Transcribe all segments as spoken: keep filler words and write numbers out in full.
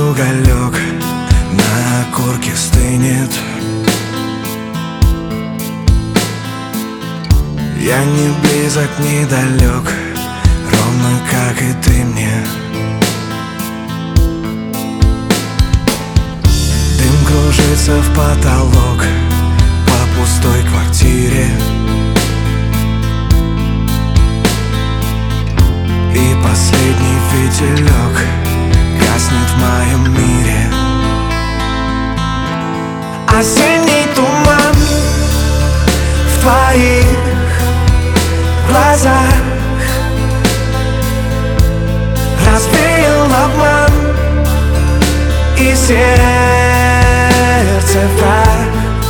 уголек на окурке стынет. Я не близок, не далек, ровно как и ты мне. Дым кружится в потолок по пустой квартире, и последний фитилек гаснет в моем мире. Осенний туман в твоих глазах развеял обман и сердце враг.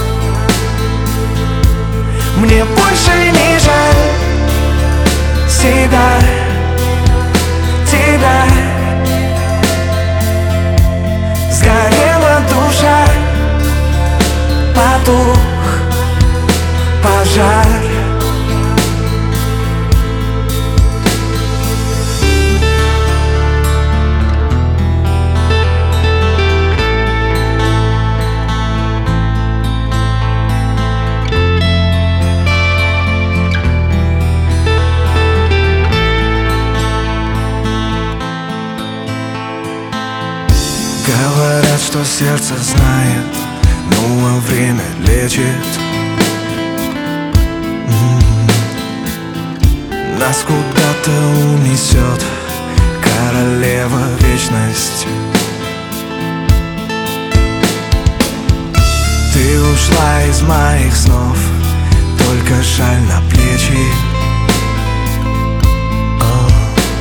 Мне больше не жаль себя, тебя. Сгорела душа, потух пожар. Говорят, что сердце знает, ну а время лечит. М-м-м. Нас куда-то унесет королева вечность. Ты ушла из моих снов, только шаль на плечи. О,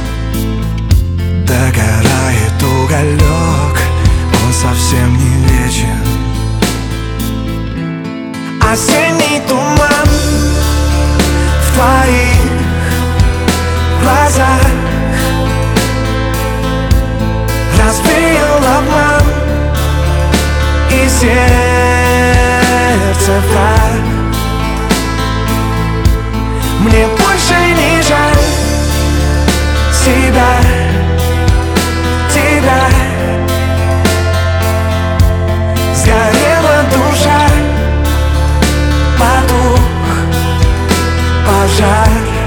догорает уголек, он совсем не вечен. Осенний туман в твоих глазах развеял обман и сердце враг. Мне больше не жаль себя, тебя. Сгорела душа, потух пожар.